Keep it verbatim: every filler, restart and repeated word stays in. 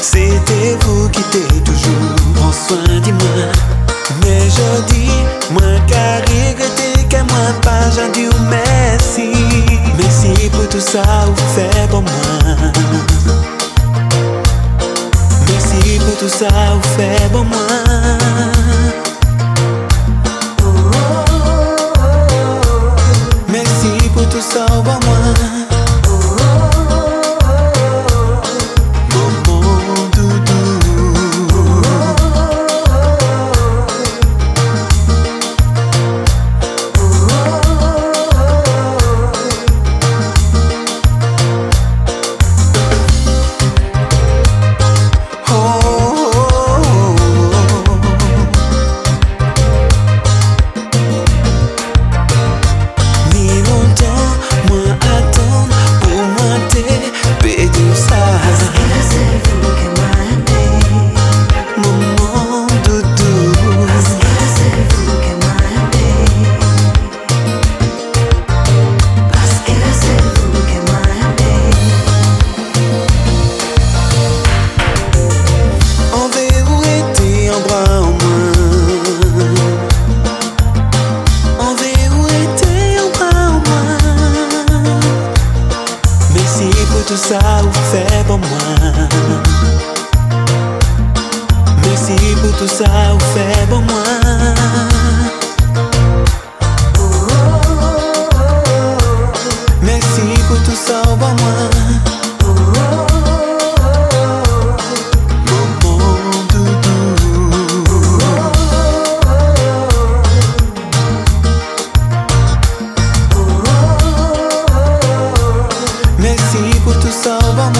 C'était vous qui t'es toujours prends soin de moi. Mais je dis, moi qu'à regretter que moi pas j'en dis merci. Merci pour tout ça vous fait pour moi. Merci pour tout ça vous fait pour moi. Merci pour tout ça pour moi. Tout ça vous fait pour moi. Merci pour tout ça vous fait pour moi. Merci pour tout ça pour moi. Maman doudou. Merci pour tout ça pour moi.